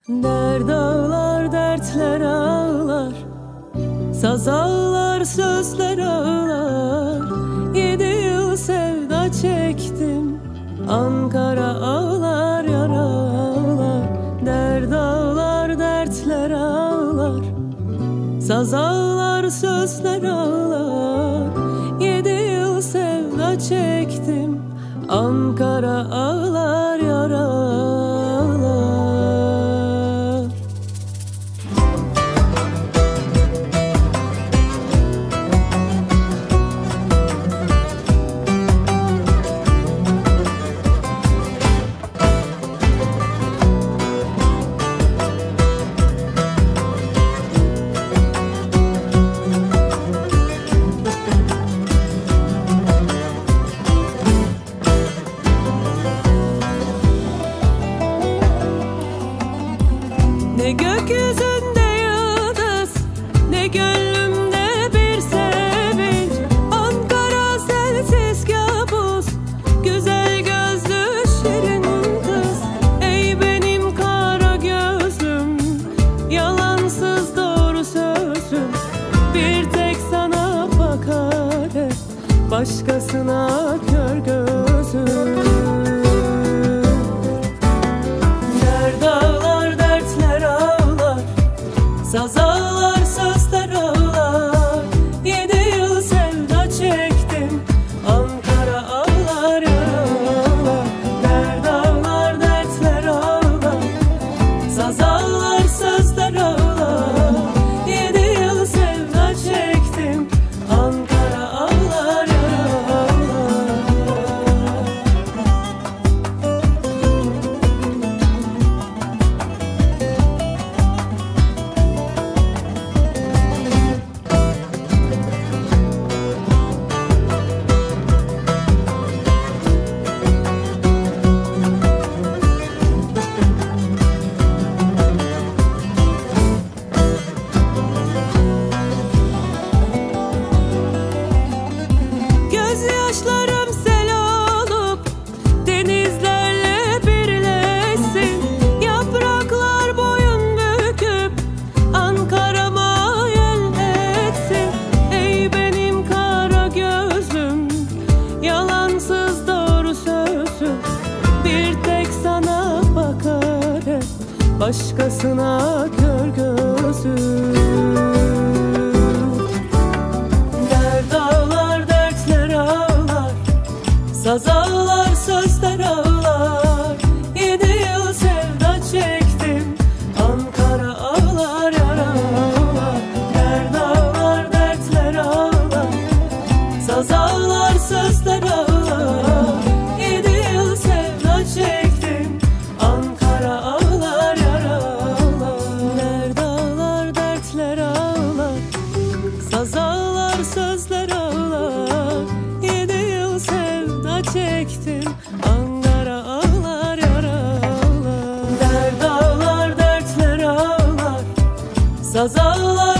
Dert ağlar, dertler ağlar, saz ağlar, sözler ağlar. 7 yıl sevda çektim, Ankara ağlar, yar ağlar. Dert ağlar, dertler ağlar, saz ağlar, sözler ağlar. 7 yıl sevda çektim, Ankara ağlar, yar ağlar. Ne gökyüzünde yıldız, ne gönlümde bir sevinç. Ankara sensiz kabus, güzel gözlü şirin kız. Ey benim kara gözlüm, yalansız doğru sözüm. Bir tek sana bakar, başkasına kör gözüm. Saz ağlar, sözler ağlar. 7 yıl sevda çektim, Ankara ağlar, yar ağlar. Dert ağlar, dertler ağlar, saz ağlar, sözler ağlar. 7 yıl sevda çektim, Ankara ağlar, yar ağlar. Gözyaşlarım sel olup denizlerle birleşsin. Yapraklar boyun büküp Ankara'ma yel etsin. Ey benim kara gözlüm, yalansız doğru sözüm. Bir tek sana bakar, başkasına kör gözüm. Saz ağlar, sözler ağlar. 7 yıl sevda çektim, Ankara ağlar, yar ağlar. Dert ağlar, dertler ağlar, saz ağlar, sözler ağlar. 7 yıl sevda çektim, Ankara ağlar, yar ağlar. Dert ağlar, dertler ağlar, saz ağlar, sözler ağlar. 7 yıl sevda çektim, Ankara ağlar, yar ağlar. Dert ağlar, dertler ağlar, saz ağlar.